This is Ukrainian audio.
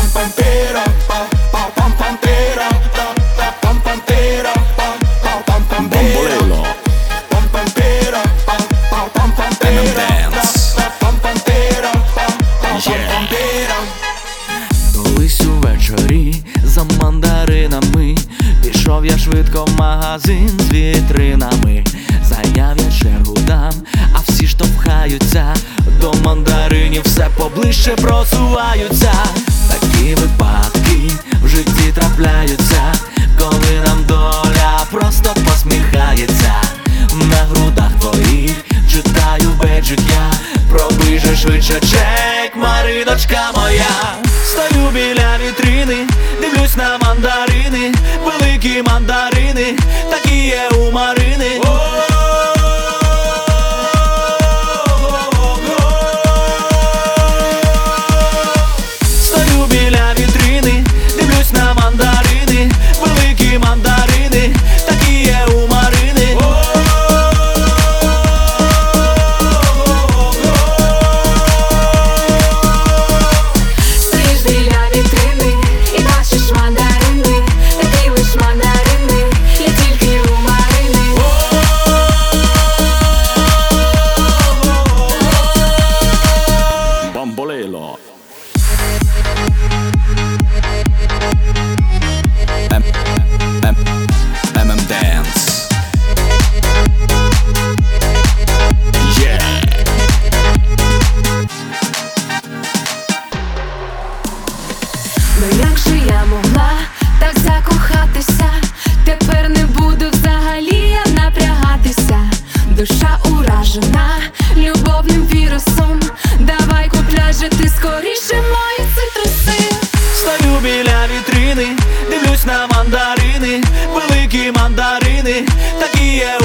Бомболело. Колись увечері за мандаринами пішов я швидко в магазин з вітринами. Зайняв я чергу там, а всі штовхаються до мандаринів, все поближче просуваються. Такі випадки в житті трапляються, коли нам доля просто посміхається. На грудах твоїх читаю беджик я, пробий же швидше чек, Мариночка моя. Стою біля вітрини, дивлюсь на мандарини, великі мандарини, такі є у Марини. Стою біля вітрини, дивлюсь на мандарини, великі мандарини, такі є у Марини. Стоїш біля вітрини і бачиш мандарини, такі лиш мандарини, є тільки у Марини. Бомболело. Dance. Yeah. Ну як же я могла так закохатися? Тепер не буду взагалі я напрягатися. Душа уражена любовним вірусом. Давай купляй же ти скоріше мої цитруси. Стою біля вітрини, дивлюсь на мандарини, великі мандарини, такі є